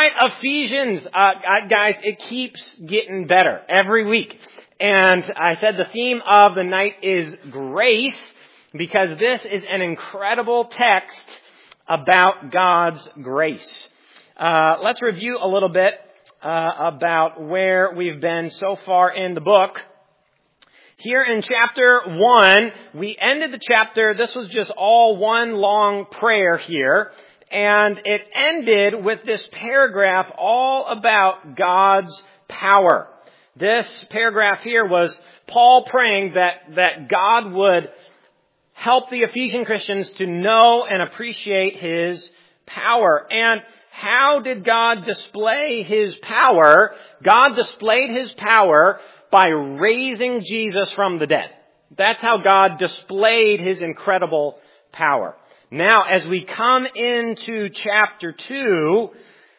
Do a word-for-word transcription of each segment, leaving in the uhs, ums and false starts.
right, Ephesians, uh, guys, it keeps getting better every week. And I said the theme of the night is grace, because this is an incredible text about God's grace. Uh, let's review a little bit uh, about where we've been so far in the book. Here in chapter one, we ended the chapter, this was just all one long prayer here, and it ended with this paragraph all about God's power. This paragraph here was Paul praying that, that God would help the Ephesian Christians to know and appreciate His power. And how did God display His power? God displayed His power by raising Jesus from the dead. That's how God displayed His incredible power. Now, as we come into chapter two,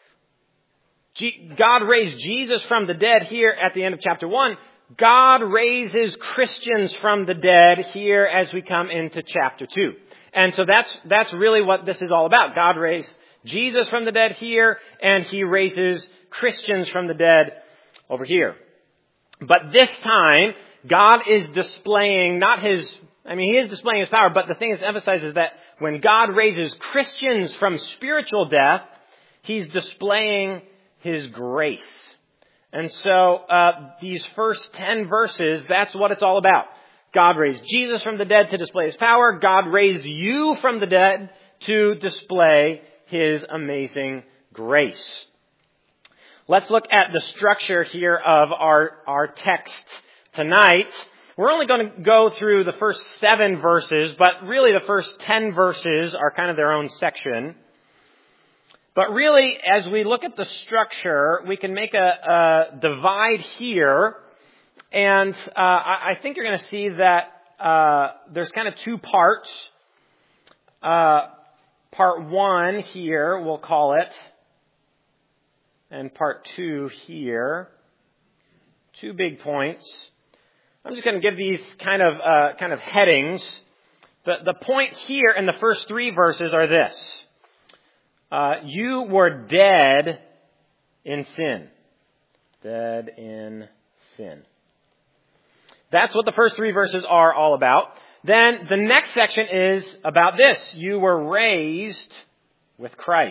God raised Jesus from the dead here at the end of chapter one. God raises Christians from the dead here as we come into chapter two. And so that's, that's really what this is all about. God raised Jesus from the dead here, and He raises Christians from the dead over here. But this time, God is displaying not His, I mean, He is displaying His power, but the thing that's emphasized is that when God raises Christians from spiritual death, He's displaying His grace. And so, uh, these first ten verses, that's what it's all about. God raised Jesus from the dead to display His power. God raised you from the dead to display His amazing grace. Let's look at the structure here of our, our text tonight. We're only going to go through the first seven verses, but really the first ten verses are kind of their own section. But really, as we look at the structure, we can make a, a divide here. And uh, I, I think you're going to see that uh, there's kind of two parts. Uh, part one here, we'll call it. And part two here. Two big points. I'm just going to give these kind of uh, kind of headings. The, the point here in the first three verses are this. Uh, you were dead in sin. Dead in sin. That's what the first three verses are all about. Then the next section is about this. You were raised with Christ.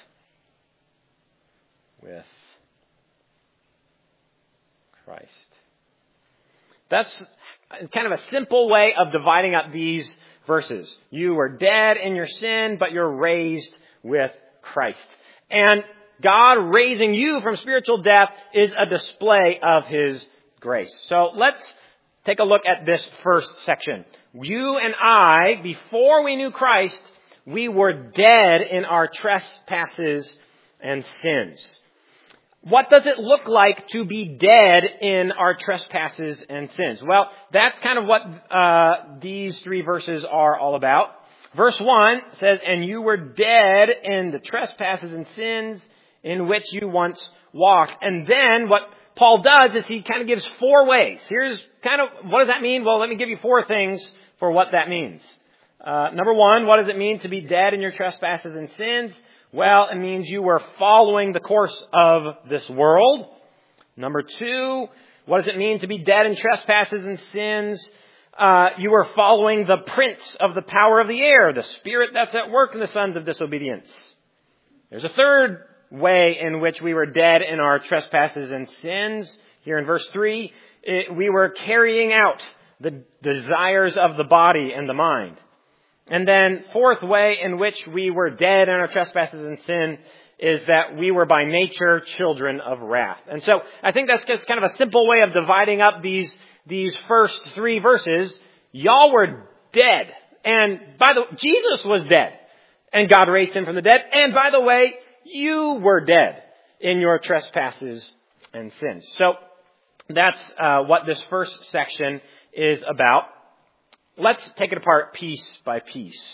With Christ. That's kind of a simple way of dividing up these verses. You were dead in your sin, but you're raised with Christ. And God raising you from spiritual death is a display of His grace. So let's take a look at this first section. You and I, before we knew Christ, we were dead in our trespasses and sins. What does it look like to be dead in our trespasses and sins? Well, that's kind of what uh, these three verses are all about. Verse one says, and you were dead in the trespasses and sins in which you once walked. And then what Paul does is he kind of gives four ways. Here's kind of, what does that mean? Well, let me give you four things for what that means. Uh, number one, what does it mean to be dead in your trespasses and sins? Well, it means you were following the course of this world. Number two, what does it mean to be dead in trespasses and sins? Uh, you were following the prince of the power of the air, the spirit that's at work in the sons of disobedience. There's a third way in which we were dead in our trespasses and sins. Here in verse three, it, we were carrying out the desires of the body and the mind. And then fourth way in which we were dead in our trespasses and sin is that we were by nature children of wrath. And so I think that's just kind of a simple way of dividing up these, these first three verses. Y'all were dead. And by the way, Jesus was dead. And God raised Him from the dead. And by the way, you were dead in your trespasses and sins. So that's uh, what this first section is about. Let's take it apart piece by piece.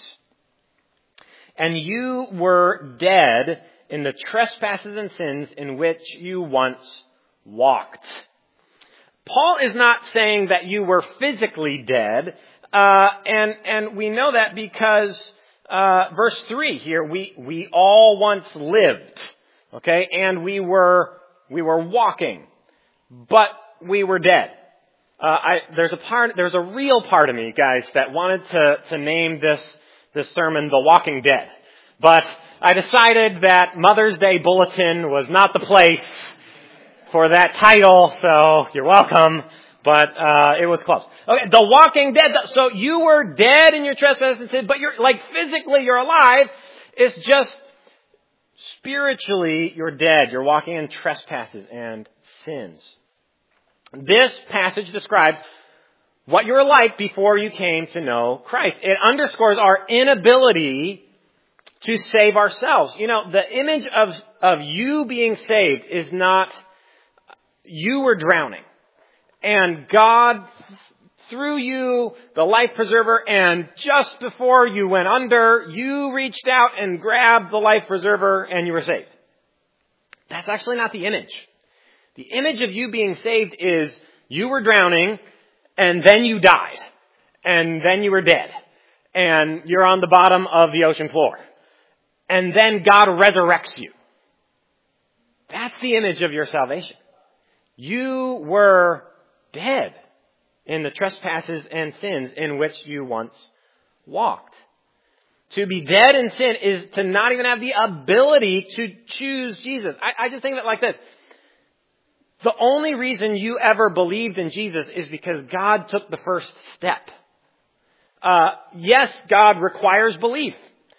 And you were dead in the trespasses and sins in which you once walked. Paul is not saying that you were physically dead, uh, and and we know that because uh, verse three here, we we all once lived. Okay? And we were, we were walking, but we were dead. Uh, I, there's a part, there's a real part of me, guys, that wanted to, to name this, this sermon The Walking Dead. But I decided that Mother's Day Bulletin was not the place for that title, so you're welcome. But, uh, it was close. Okay, The Walking Dead. So you were dead in your trespasses and sins, but you're, like, physically you're alive. It's just spiritually you're dead. You're walking in trespasses and sins. This passage describes what you were like before you came to know Christ. It underscores our inability to save ourselves. You know, the image of, of you being saved is not you were drowning and God threw you the life preserver, and just before you went under, you reached out and grabbed the life preserver and you were saved. That's actually not the image. The image of you being saved is you were drowning and then you died and then you were dead and you're on the bottom of the ocean floor and then God resurrects you. That's the image of your salvation. You were dead in the trespasses and sins in which you once walked. To be dead in sin is to not even have the ability to choose Jesus. I, I just think of it like this. The only reason you ever believed in Jesus is because God took the first step. Uh, yes, God requires belief.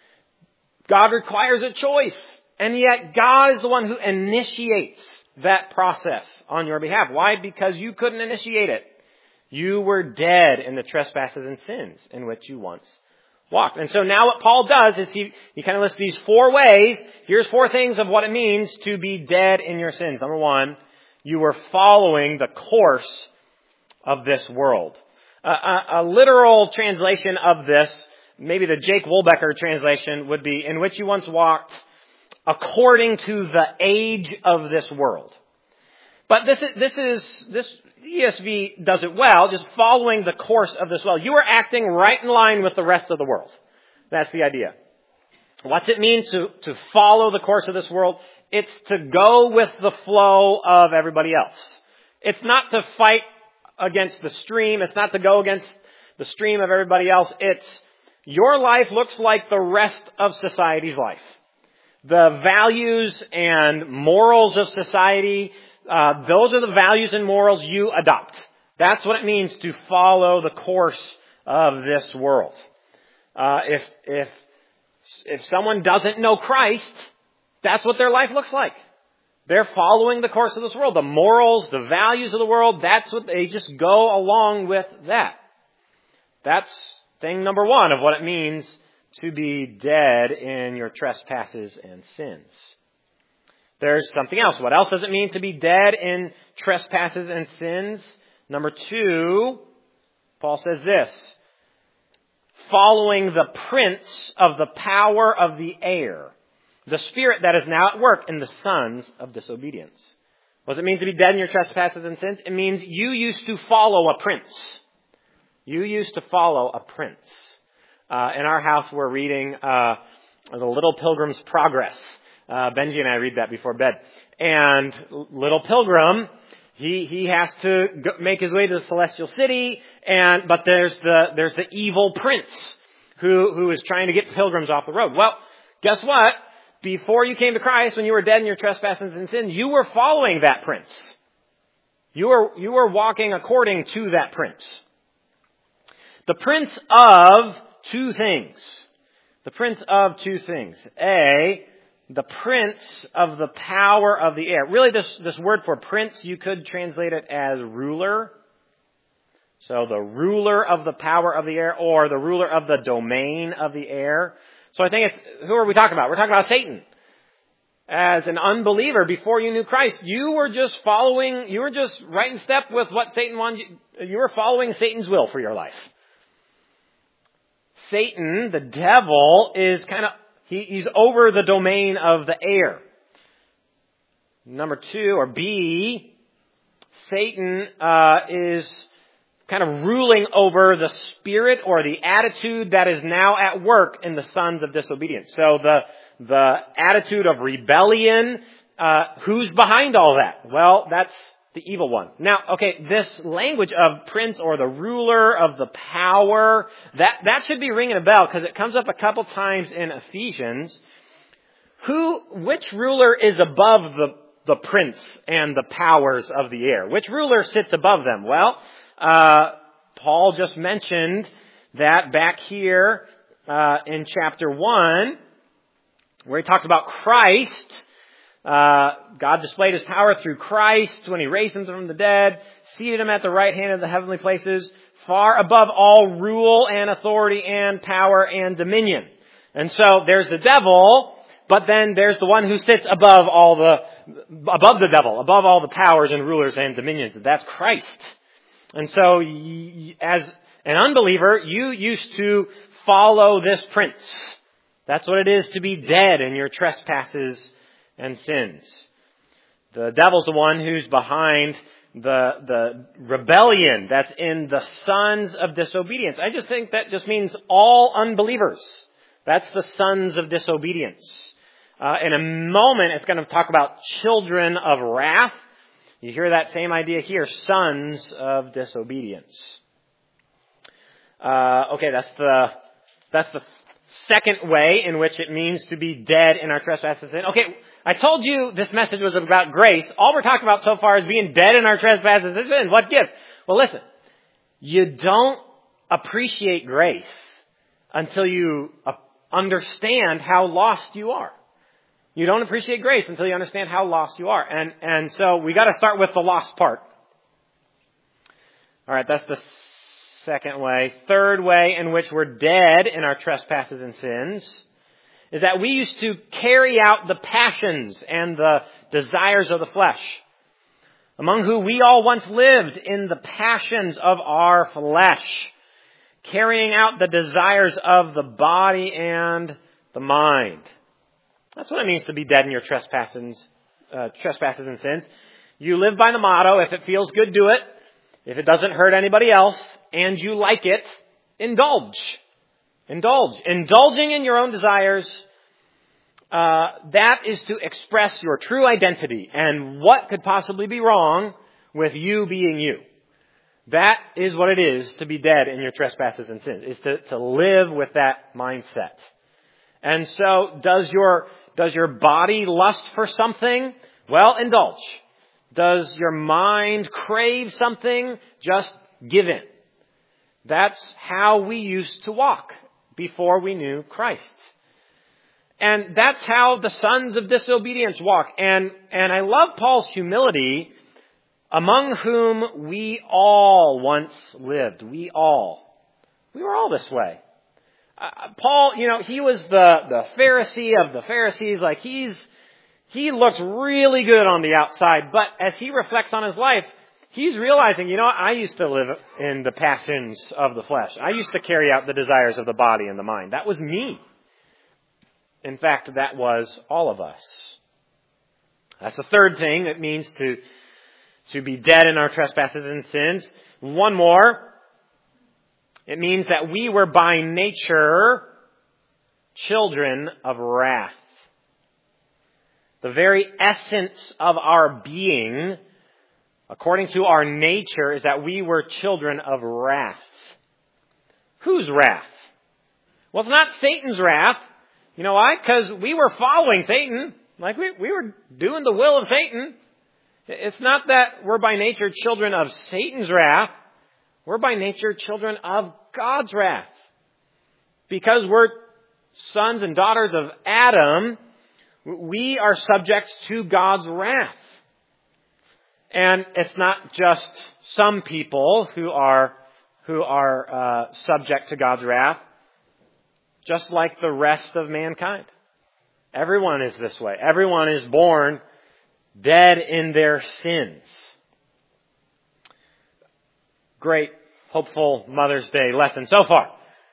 God requires a choice. And yet God is the one who initiates that process on your behalf. Why? Because you couldn't initiate it. You were dead in the trespasses and sins in which you once walked. And so now what Paul does is he, he kind of lists these four ways. Here's four things of what it means to be dead in your sins. Number one, you were following the course of this world. Uh, a, a literal translation of this, maybe the Jake Wolbecker translation, would be in which you once walked according to the age of this world. But this is, this is, this E S V does it well, just following the course of this world. You are acting right in line with the rest of the world. That's the idea. What's it mean to, to follow the course of this world? It's to go with the flow of everybody else. It's not to fight against the stream. It's not to go against the stream of everybody else. It's your life looks like the rest of society's life. The values and morals of society, uh, those are the values and morals you adopt. That's what it means to follow the course of this world. Uh, if, if, if someone doesn't know Christ, that's what their life looks like. They're following the course of this world. The morals, the values of the world, that's what they just go along with that. That's thing number one of what it means to be dead in your trespasses and sins. There's something else. What else does it mean to be dead in trespasses and sins? Number two, Paul says this: following the prince of the power of the air, the spirit that is now at work in the sons of disobedience. What does it mean to be dead in your trespasses and sins? It means you used to follow a prince. You used to follow a prince. Uh, in our house, we're reading uh, The Little Pilgrim's Progress. Uh, Benji and I read that before bed. And Little Pilgrim, he he has to go, make his way to the celestial city, and but there's the there's the evil prince who who is trying to get pilgrims off the road. Well, guess what? Before you came to Christ, when you were dead in your trespasses and sins, you were following that prince. You were you were walking according to that prince. The prince of two things. The prince of two things. A, the prince of the power of the air. Really, this, this word for prince, you could translate it as ruler. So the ruler of the power of the air, or the ruler of the domain of the air. So I think it's, who are we talking about? We're talking about Satan. As an unbeliever, before you knew Christ, you were just following, you were just right in step with what Satan wanted you, you were following Satan's will for your life. Satan, the devil, is kind of, he, he's over the domain of the air. Number two, or B, Satan uh, is kind of ruling over the spirit or the attitude that is now at work in the sons of disobedience. So the the attitude of rebellion, Uh, who's behind all that? Well, that's the evil one. Now, okay, this language of prince or the ruler of the power, that, that should be ringing a bell because it comes up a couple times in Ephesians. Who, which ruler is above the, the prince and the powers of the air? Which ruler sits above them? Well, uh, Paul just mentioned that back here, uh, in chapter one, where he talks about Christ. Uh, God displayed His power through Christ when He raised Him from the dead, seated Him at the right hand of the heavenly places, far above all rule and authority and power and dominion. And so there's the devil, but then there's the one who sits above all the, above the devil, above all the powers and rulers and dominions. That's Christ. And so as an unbeliever, you used to follow this prince. That's what it is to be dead in your trespasses and sins. The devil's the one who's behind the the rebellion that's in the sons of disobedience. I just think that just means all unbelievers. That's the sons of disobedience. Uh, in a moment, it's going to talk about children of wrath. You hear that same idea here, sons of disobedience. Uh, okay, that's the that's the second way in which it means to be dead in our trespasses and sin. Okay, I told you this message was about grace. All we're talking about so far is being dead in our trespasses and sin. What gift? Well, listen, you don't appreciate grace until you understand how lost you are. You don't appreciate grace until you understand how lost you are. And, and so we got to start with the lost part. All right, that's the second way. Third way in which we're dead in our trespasses and sins is that we used to carry out the passions and the desires of the flesh, among who we all once lived in the passions of our flesh, carrying out the desires of the body and the mind. That's what it means to be dead in your trespasses, uh, trespasses and sins. You live by the motto, if it feels good, do it. If it doesn't hurt anybody else, and you like it, indulge. Indulge. Indulging in your own desires, uh, that is to express your true identity and what could possibly be wrong with you being you. That is what it is to be dead in your trespasses and sins, is to, to live with that mindset. And so, does your, does your body lust for something? Well, indulge. Does your mind crave something? Just give in. That's how we used to walk before we knew Christ. And that's how the sons of disobedience walk. And, and I love Paul's humility, among whom we all once lived. We all. We were all this way. Uh, Paul, you know, he was the, the Pharisee of the Pharisees. Like he's, he looks really good on the outside. But as he reflects on his life, he's realizing, you know, I used to live in the passions of the flesh. I used to carry out the desires of the body and the mind. That was me. In fact, that was all of us. That's the third thing it means to, to be dead in our trespasses and sins. One more. It means that we were by nature children of wrath. The very essence of our being, according to our nature, is that we were children of wrath. Whose wrath? Well, it's not Satan's wrath. You know why? Because we were following Satan. Like we, we were doing the will of Satan. It's not that we're by nature children of Satan's wrath. We're by nature children of God's wrath. Because we're sons and daughters of Adam, we are subjects to God's wrath. And it's not just some people who are who are uh, subject to God's wrath, just like the rest of mankind. Everyone is this way. Everyone is born dead in their sins. Great, hopeful Mother's Day lesson so far.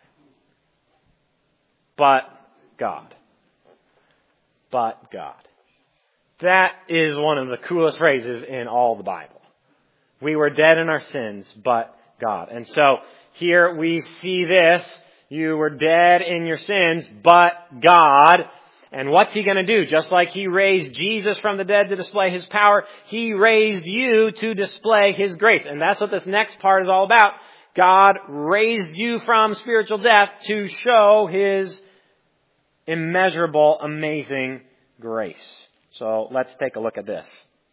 But God. But God. That is one of the coolest phrases in all the Bible. We were dead in our sins, but God. And so here we see this. You were dead in your sins, but God. And what's He going to do? Just like He raised Jesus from the dead to display His power, He raised you to display His grace. And that's what this next part is all about. God raised you from spiritual death to show His immeasurable, amazing grace. So let's take a look at this.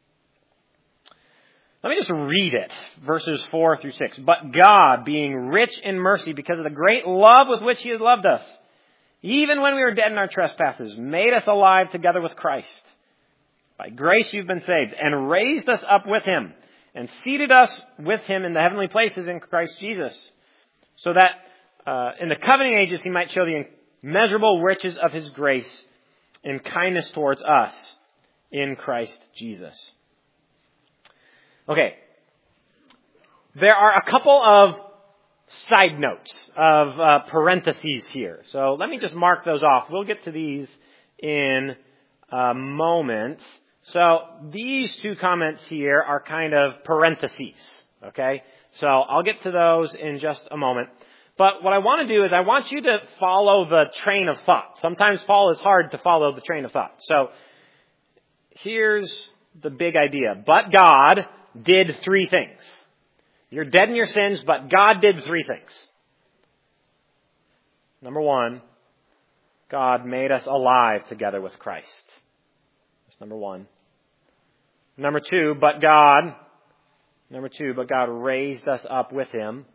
Let me just read it, verses four through six. But God, being rich in mercy because of the great love with which He has loved us, even when we were dead in our trespasses, made us alive together with Christ. By grace you've been saved, and raised us up with Him, and seated us with Him in the heavenly places in Christ Jesus, so that uh, in the covenant ages He might show the immeasurable riches of His grace in kindness towards us in Christ Jesus. Okay. There are a couple of side notes of uh, parentheses here. So let me just mark those off. We'll get to these in a moment. So these two comments here are kind of parentheses. Okay? So I'll get to those in just a moment. But what I want to do is I want you to follow the train of thought. Sometimes Paul is hard to follow the train of thought. So here's the big idea. But God did three things. You're dead in your sins, but God did three things. Number one, God made us alive together with Christ. That's number one. Number two, but God, number two, but God raised us up with Him.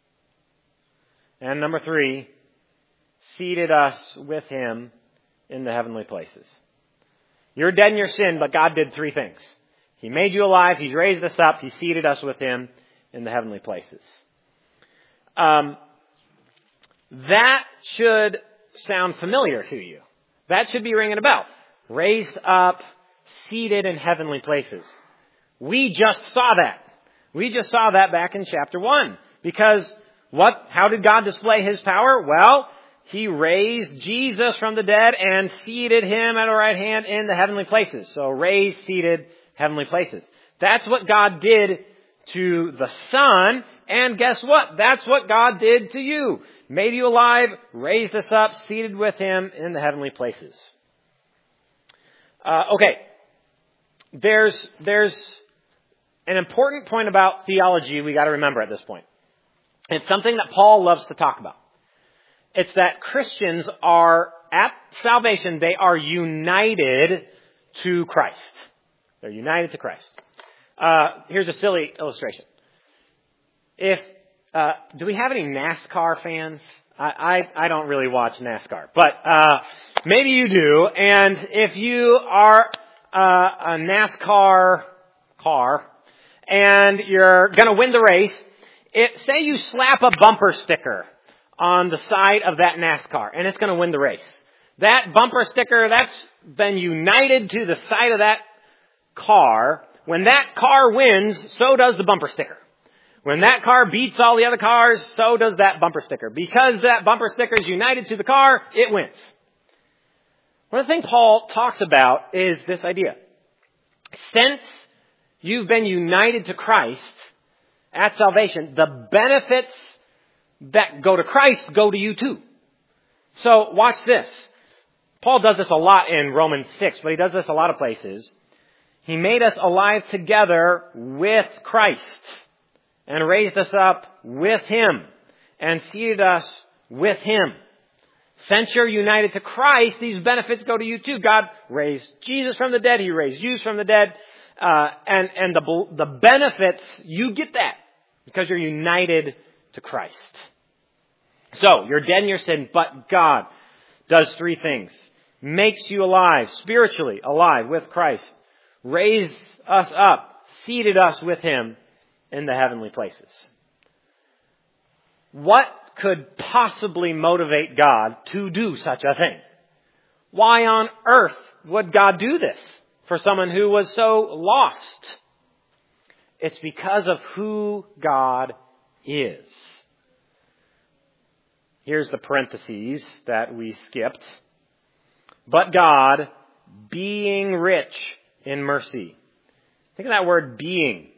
And number three, seated us with Him in the heavenly places. You're dead in your sin, but God did three things. He made you alive, He raised us up, He seated us with Him in the heavenly places. Um, that should sound familiar to you. That should be ringing a bell. Raised up, seated in heavenly places. We just saw that. We just saw that back in chapter one. Because what? How did God display His power? Well, He raised Jesus from the dead and seated Him at the right hand in the heavenly places. So raised, seated, heavenly places. That's what God did to the Son. And guess what? That's what God did to you. Made you alive, raised us up, seated with Him in the heavenly places. Uh, okay. There's, there's an important point about theology we got to remember at this point. It's something that Paul loves to talk about. It's that Christians are, at salvation, they are united to Christ. They're united to Christ. Uh, here's a silly illustration. If, uh, do we have any NASCAR fans? I, I, I don't really watch NASCAR, but, uh, maybe you do. And if you are, uh, a NASCAR car and you're gonna win the race, It, say you slap a bumper sticker on the side of that NASCAR, and it's going to win the race. That bumper sticker, that's been united to the side of that car. When that car wins, so does the bumper sticker. When that car beats all the other cars, so does that bumper sticker. Because that bumper sticker is united to the car, it wins. One of the things Paul talks about is this idea. Since you've been united to Christ, at salvation, the benefits that go to Christ go to you too. So watch this. Paul does this a lot in Romans six, but he does this a lot of places. He made us alive together with Christ and raised us up with Him and seated us with Him. Since you're united to Christ, these benefits go to you too. God raised Jesus from the dead. He raised you from the dead. Uh, and, and the, the benefits, you get that because you're united to Christ. So, you're dead in your sin, but God does three things. Makes you alive, spiritually alive with Christ. Raised us up, seated us with Him in the heavenly places. What could possibly motivate God to do such a thing? Why on earth would God do this for someone who was so lost? It's because of who God is. Here's the parentheses that we skipped. But God, being rich in mercy. Think of that word being.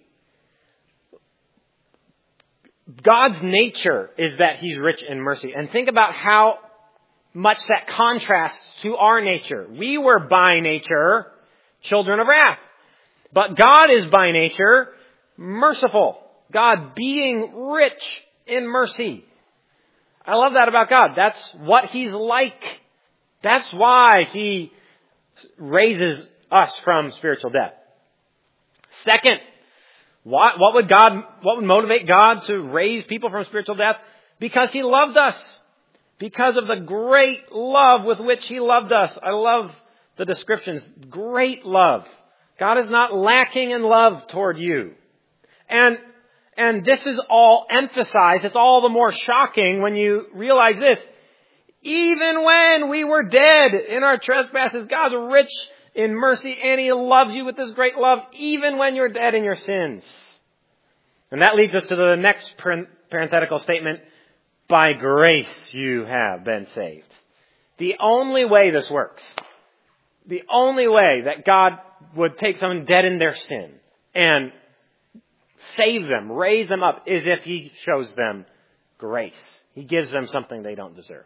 God's nature is that He's rich in mercy. And think about how much that contrasts to our nature. We were by nature children of wrath. But God is by nature merciful. God being rich in mercy. I love that about God. That's what He's like. That's why He raises us from spiritual death. Second, what, what would God, what would motivate God to raise people from spiritual death? Because He loved us. Because of the great love with which He loved us. I love the descriptions. Great love. God is not lacking in love toward you. And, and this is all emphasized. It's all the more shocking when you realize this. Even when we were dead in our trespasses, God's rich in mercy and He loves you with this great love, even when you're dead in your sins. And that leads us to the next parenthetical statement. By grace you have been saved. The only way this works, the only way that God would take someone dead in their sin and save them, raise them up, is if He shows them grace. He gives them something they don't deserve.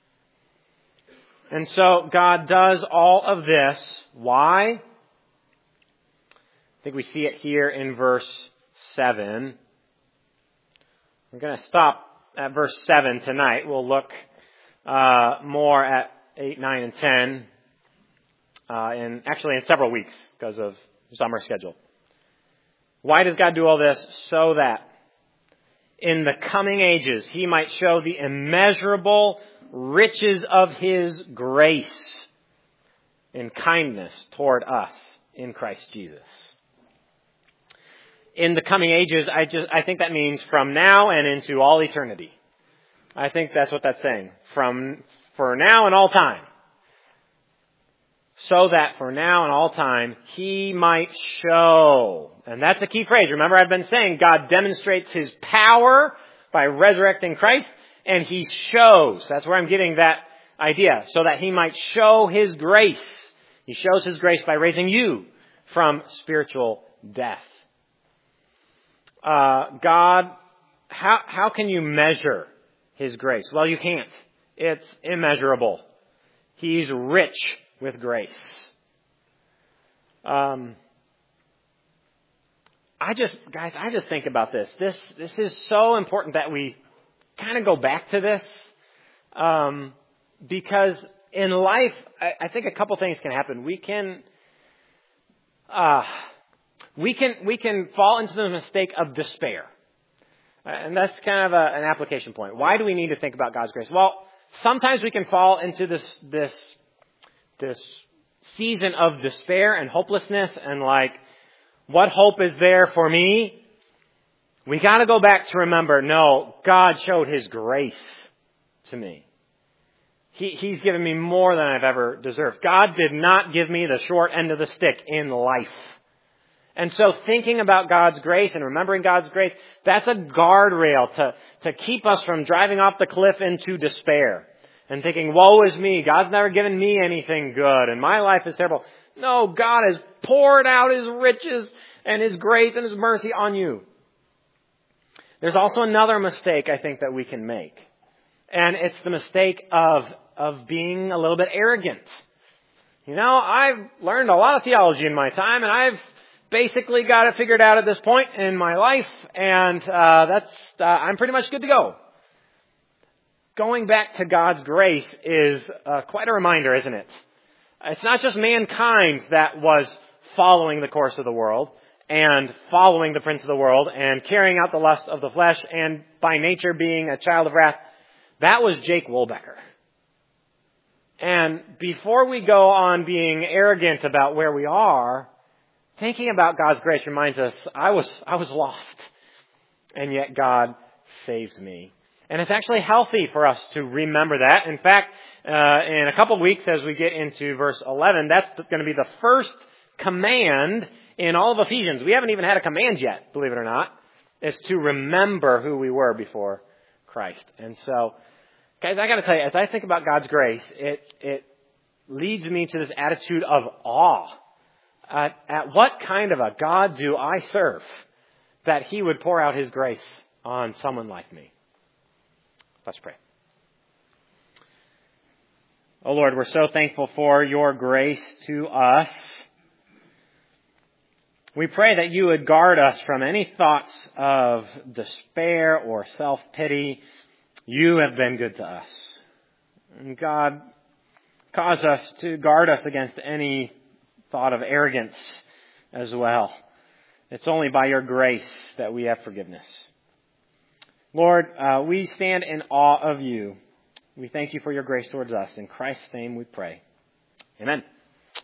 And so God does all of this. Why? I think we see it here in verse seven. We're going to stop at verse seven tonight. We'll look uh, more at eight, nine, and ten uh, in actually in several weeks because of summer schedule. Why does God do all this? So that in the coming ages He might show the immeasurable riches of His grace in kindness toward us in Christ Jesus. In the coming ages, I just I think that means from now and into all eternity. I think that's what that's saying. From for now and all time. So that for now and all time, He might show. And that's a key phrase. Remember, I've been saying God demonstrates His power by resurrecting Christ, and He shows. That's where I'm getting that idea. So that He might show His grace. He shows His grace by raising you from spiritual death. Uh, God, how, how can you measure His grace? Well, you can't. It's immeasurable. He's rich with grace. Um, I just, guys, I just think about this. This, this is so important that we kind of go back to this. Um, because in life, I, I think a couple things can happen. We can, uh, We can we can fall into the mistake of despair. And that's kind of a, an application point. Why do we need to think about God's grace? Well, sometimes we can fall into this this this season of despair and hopelessness and like, what hope is there for me? We got to go back to remember, no, God showed His grace to me. He, he's given me more than I've ever deserved. God did not give me the short end of the stick in life. And so thinking about God's grace and remembering God's grace, that's a guardrail to, to keep us from driving off the cliff into despair and thinking, woe is me, God's never given me anything good and my life is terrible. No, God has poured out His riches and His grace and His mercy on you. There's also another mistake I think that we can make. And it's the mistake of, of being a little bit arrogant. You know, I've learned a lot of theology in my time and I've basically got it figured out at this point in my life, and uh, that's uh, I'm pretty much good to go. Going back to God's grace is uh, quite a reminder, isn't it? It's not just mankind that was following the course of the world and following the prince of the world and carrying out the lust of the flesh and by nature being a child of wrath. That was Jake Wolbecker. And before we go on being arrogant about where we are, thinking about God's grace reminds us, I was I was lost, and yet God saved me. And it's actually healthy for us to remember that. In fact, uh, in a couple of weeks as we get into verse eleven, that's going to be the first command in all of Ephesians. We haven't even had a command yet, believe it or not. It's to remember who we were before Christ. And so, guys, I got to tell you, as I think about God's grace, it it leads me to this attitude of awe. Uh, at what kind of a God do I serve that He would pour out His grace on someone like me? Let's pray. Oh Lord, we're so thankful for your grace to us. We pray that you would guard us from any thoughts of despair or self-pity. You have been good to us. And God, cause us to guard us against any thought of arrogance as well. It's only by your grace that we have forgiveness. Lord, uh, we stand in awe of you. We thank you for your grace towards us. In Christ's name we pray. Amen.